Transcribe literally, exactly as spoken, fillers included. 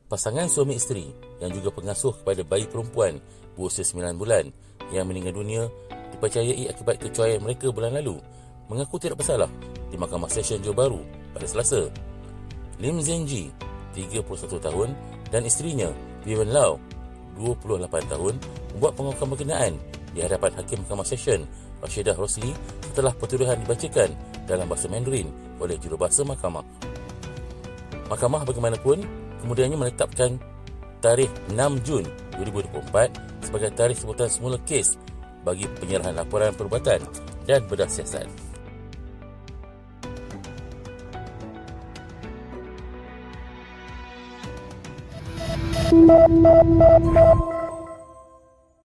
Pasangan suami isteri yang juga pengasuh kepada bayi perempuan berusia sembilan bulan yang meninggal dunia dipercayai akibat kecuaian mereka bulan lalu mengaku tidak bersalah di Mahkamah Session Johor Bahru pada Selasa. Lim Zenji, tiga puluh satu tahun, dan isterinya Vivian Lau, dua puluh lapan tahun, membuat pengakuan berkenaan di hadapan Hakim Mahkamah Session Rashidah Rosli setelah pertuduhan dibacakan dalam bahasa Mandarin oleh jurubahasa mahkamah. Mahkamah bagaimanapun kemudiannya menetapkan tarikh enam Jun dua ribu dua puluh empat sebagai tarikh sebutan semula kes bagi penyerahan laporan perubatan dan bedah siasat. Thank you.